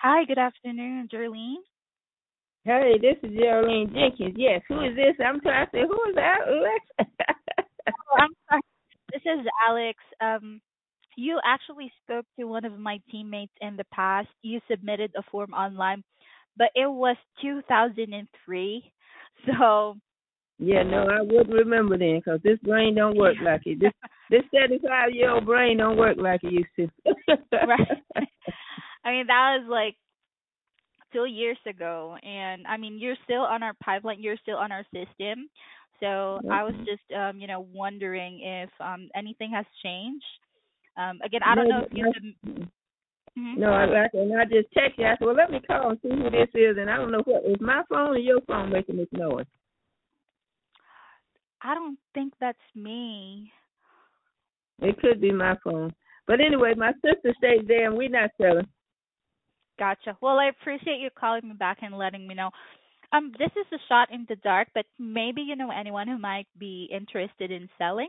Hi, good afternoon, Jerlene. Hey, this is Geraldine Jenkins. Yes, who is this? I'm trying to say, who is that? Alexa? Oh, I'm sorry. This is Alex. You actually spoke to one of my teammates in the past. You submitted a form online, but it was 2003. So, Yeah, no, I wouldn't remember then, 'cause this brain don't work like it. This 75-year-old brain don't work like it used to. right. I mean, that was like 2 years ago. And I mean, you're still on our pipeline, you're still on our system. So I was Okay. just, wondering if anything has changed. Again, I don't No, know if you Mhm. no, I just text you. I said, well, let me call and see who this is, and I don't know what is my phone or your phone making this noise. I don't think that's me. It could be my phone, but anyway, my sister stays there, and we're not selling. Gotcha. Well, I appreciate you calling me back and letting me know. This is a shot in the dark, but maybe you know anyone who might be interested in selling.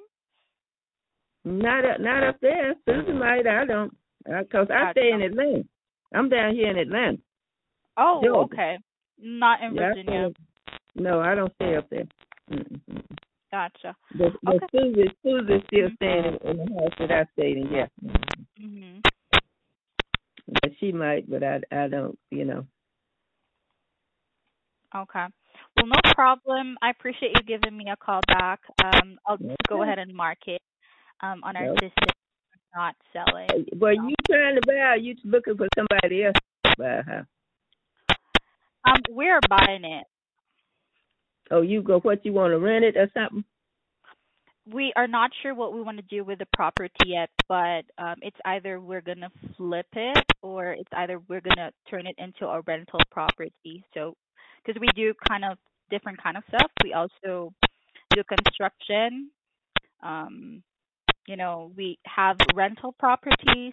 Not up there. Susan might. I don't. Cause I stay Gotcha. in Atlanta. I'm down here in Atlanta, Oh, Georgia. okay. Not in Yeah, Virginia. no, I don't stay up there. Mm-mm. Gotcha. But Okay. Susie's still Mhm. staying in the house that I stayed in. Yeah, Mhm. but she might, but I don't. Okay. Well, no problem. I appreciate you giving me a call back. I'll just go Okay. ahead and mark it on our No. system, not selling. Well, So, you trying to buy? Or you looking for somebody else to buy a house? we're buying it. Oh, you go what you want to rent it or something? We are not sure what we want to do with the property yet, but it's either we're gonna flip it or it's either we're gonna turn it into a rental property. So, because we do kind of different kind of stuff, we also do construction. Um, we have rental properties.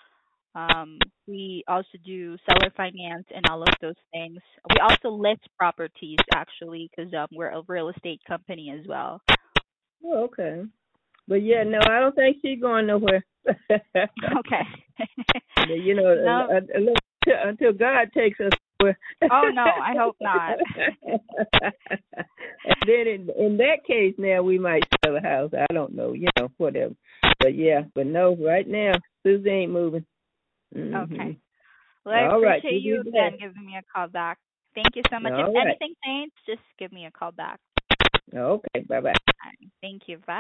We also do seller finance and all of those things. We also list properties actually, because we're a real estate company as well. Oh, okay. But yeah, no, I don't think she's going nowhere. Okay. You No. know, until God takes us somewhere. Oh no, I hope not. And then in that case, now we might sell a house. I don't know, whatever. But yeah, but no, right now, Susie ain't moving. Okay. Mhm. Well, I All right, appreciate you be you again blessed. giving me a call back. Thank you so much. If All right. anything changes, just give me a call back. Okay. Bye bye. All right. Thank you. Bye.